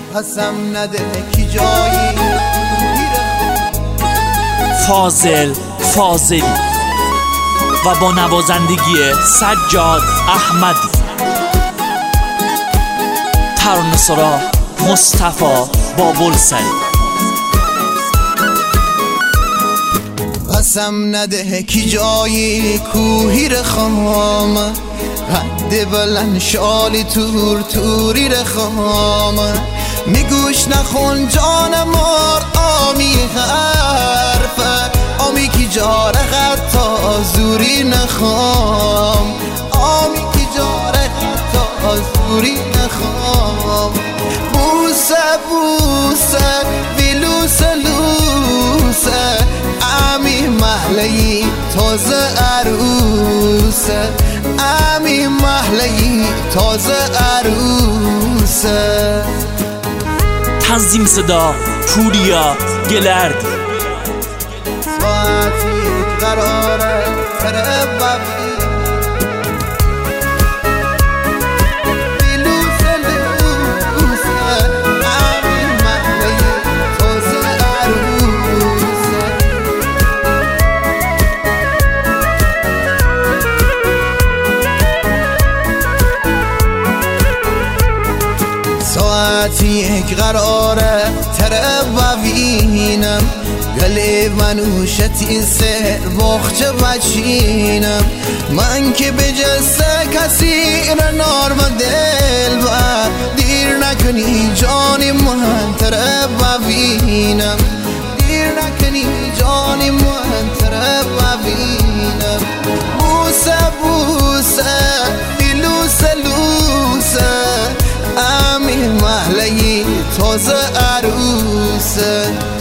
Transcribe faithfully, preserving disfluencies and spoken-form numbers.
پسم نده کی جایی فاضل فاضلی و با نوازندگی سجاد احمدی. ترانه‌سرا مصطفی بابلسری. پسم نده کی جایی کوهی رخام، قد بلند شالی تور توری رخام. میگوش نخون جان مار آمی حرف، آمی کی جاره حتی زوری نخوام، آمی کی جاره حتی زوری نخوام. بوسه بوسه ویلوسه لوسه، امی محلی تازه عروسه، امی محلی تازه عروسه. تنظیم صدا پوریا گلردی. ساعتی قراره تره ببی بیلوسه لوسه، امی محلی تازه عروسه. ساعتی یک قراره تره ببینم، گلی منوشتی سر باخچه بچینم. من که به جسته کسی را نارم دل بر، دیر نکنی جانی من تره ببینم، دیر نکنی جانی من تره ببینم. بوسه بوسه دیلوسه لوسه، امی محلی تازه عروسه.